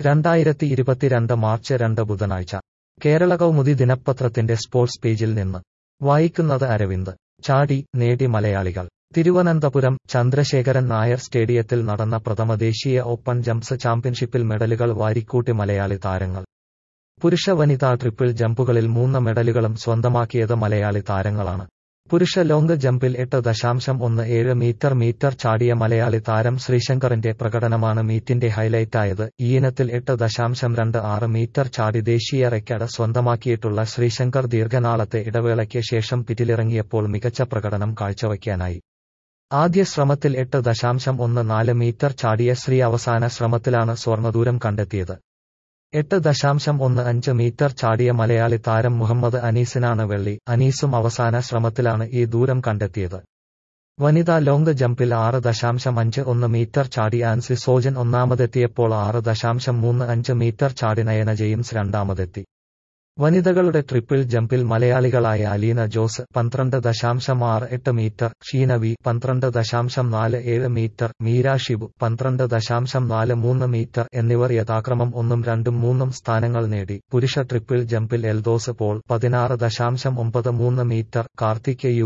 2022 March 2 ബുധനാഴ്ച കേരള കൗമുദി ദിനപത്രത്തിന്റെ sports പേജിൽ നിന്ന് വായിക്കുന്നത് അരവിന്ദ്. ചാടി നേടി മലയാളികൾ. തിരുവനന്തപുരം ചന്ദ്രശേഖരൻ നായർ സ്റ്റേഡിയത്തിൽ നടന്ന പ്രഥമ ദേശീയ ഓപ്പൺ ജംപ്സ് ചാമ്പ്യൻഷിപ്പിൽ മെഡലുകൾ വാരിക്കൂട്ടി മലയാളി താരങ്ങൾ. പുരുഷ വനിതാ ട്രിപ്പിൾ ജമ്പുകളിൽ 3 മെഡലുകളും സ്വന്തമാക്കിയത് മലയാളി താരങ്ങളാണ്. പുരുഷ ലോങ് ജമ്പിൽ 8.17 മീറ്റർ ചാടിയ മലയാളി താരം ശ്രീശങ്കറിന്റെ പ്രകടനമാണ് മീറ്റിന്റെ ഹൈലൈറ്റായത്. ഈയിനത്തിൽ 8.26 മീറ്റർ ചാടി ദേശീയ റെക്കോർഡ് സ്വന്തമാക്കിയിട്ടുള്ള ശ്രീശങ്കർ ദീർഘനാളത്തെ ഇടവേളയ്ക്ക് ശേഷം പിറ്റിലിറങ്ങിയപ്പോൾ മികച്ച പ്രകടനം കാഴ്ചവയ്ക്കാനായി. ആദ്യ ശ്രമത്തിൽ 8.14 മീറ്റർ ചാടിയ ശ്രീ അവസാന ശ്രമത്തിലാണ് സ്വർണ്ണദൂരം കണ്ടെത്തിയത്. 8.15 മീറ്റർ ചാടിയ മലയാളി താരം മുഹമ്മദ് അനീസിനാണ് വെള്ളി. അനീസും അവസാന ശ്രമത്തിലാണ് ഈ ദൂരം കണ്ടെത്തിയത്. വനിതാ ലോങ് ജമ്പിൽ 6.51 മീറ്റർ ചാടി ആൻസി സോജൻ ഒന്നാമതെത്തിയപ്പോൾ 6.35 മീറ്റർ ചാടി നയന ജെയിംസ് രണ്ടാമതെത്തി. വനിതകളുടെ ട്രിപ്പിൾ ജമ്പിൽ മലയാളികളായ Aleena Jose 12.68 metre, Sheena V 12.47 metre, Meera Shibu 12.43 metre എന്നിവർ യഥാക്രമം 1ഉം 2ഉം 3ഉം സ്ഥാനങ്ങൾ നേടി. പുരുഷ ട്രിപ്പിൾ ജമ്പിൽ Eldhose Paul 16.93 metre, Karthik U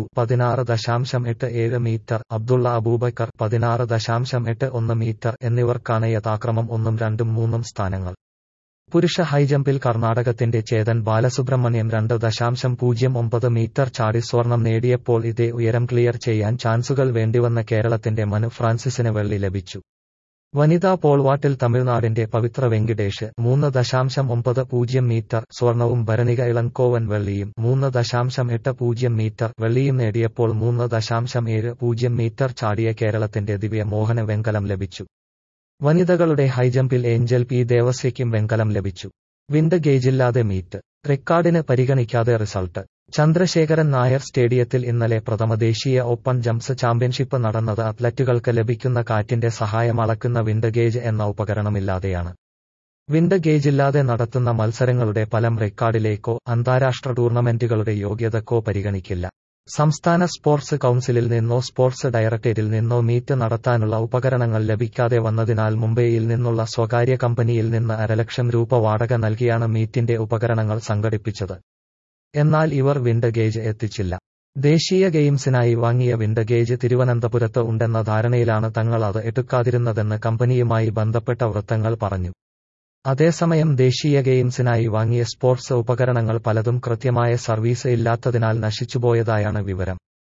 16.87 metre, Abdulla Aboobacker 16.81 metre എന്നിവർക്കാണ് യഥാക്രമം 1ഉം 2ഉം 3ഉം സ്ഥാനങ്ങൾ. പുരുഷ ഹൈജമ്പിൽ കർണാടകത്തിന്റെ ചേതൻ ബാലസുബ്രഹ്മണ്യം 2.09 മീറ്റർ ചാടി സ്വർണം നേടിയപ്പോൾ ഇതേ ഉയരം ക്ലിയർ ചെയ്യാൻ ചാൻസുകൾ വേണ്ടിവന്ന കേരളത്തിന്റെ മനു ഫ്രാൻസിസിന് വെള്ളി ലഭിച്ചു. വനിതാ പോൾവാട്ടിൽ തമിഴ്നാടിന്റെ പവിത്ര വെങ്കിടേഷ് 3.90 മീറ്റർ സ്വർണവും ഭരണിക ഇളങ്കോവൻ വെള്ളിയും 3.80 മീറ്റർ വെള്ളിയും നേടിയപ്പോൾ 3.70 മീറ്റർ ചാടിയ കേരളത്തിന്റെ ദിവ്യ മോഹന് വെങ്കലം ലഭിച്ചു. വനിതകളുടെ ഹൈജമ്പിൽ ഏഞ്ചൽ പി ദേവസ്യയ്ക്കും വെങ്കലം ലഭിച്ചു. വിൻഡ് ഗേജില്ലാതെ മീറ്റ് റെക്കോർഡിന് പരിഗണിക്കാതെ റിസൾട്ട്. ചന്ദ്രശേഖരൻ നായർ സ്റ്റേഡിയത്തിൽ ഇന്നലെ പ്രഥമ ദേശീയ ഓപ്പൺ ജംപ്സ് ചാമ്പ്യൻഷിപ്പ് നടന്നത് അത്ലറ്റുകൾക്ക് ലഭിക്കുന്ന കാറ്റിന്റെ സഹായം അളക്കുന്ന വിൻഡ് ഗേജ് എന്ന ഉപകരണമില്ലാതെയാണ്. വിൻഡ് ഗേജില്ലാതെ നടത്തുന്ന മത്സരങ്ങളുടെ ഫലം റെക്കോർഡിലേക്കോ അന്താരാഷ്ട്ര ടൂർണമെന്റുകളുടെ യോഗ്യതക്കോ പരിഗണിക്കില്ല. സംസ്ഥാന സ്പോർട്സ് കൗൺസിലിൽ നിന്നോ സ്പോർട്സ് ഡയറക്ടറേറ്റിൽ നിന്നോ മീറ്റ് നടത്താനുള്ള ഉപകരണങ്ങൾ ലഭിക്കാതെ വന്നതിനാൽ മുംബൈയിൽ നിന്നുള്ള സ്വകാര്യ കമ്പനിയിൽ നിന്ന് 1.5 ലക്ഷം രൂപ വാടക നൽകിയാണ് മീറ്റിന്റെ ഉപകരണങ്ങൾ സംഘടിപ്പിച്ചത്. എന്നാൽ ഇവർ വിൻഡ് ഗേജ് എത്തിച്ചില്ല. ദേശീയ ഗെയിംസിനായി വാങ്ങിയ വിൻഡ് ഗേജ് തിരുവനന്തപുരത്ത് ഉണ്ടെന്ന ധാരണയിലാണ് തങ്ങൾ അത് എടുക്കാതിരുന്നതെന്ന് കമ്പനിയുമായി ബന്ധപ്പെട്ട വൃത്തങ്ങൾ പറഞ്ഞു. അതേസമയം ദേശീയ ഗെയിംസിനായി വാങ്ങിയ സ്പോർട്സ് ഉപകരണങ്ങൾ പലതും കൃത്യമായ സർവീസ് ഇല്ലാത്തതിനാൽ നശിച്ചുപോയതായാണ് വിവരം.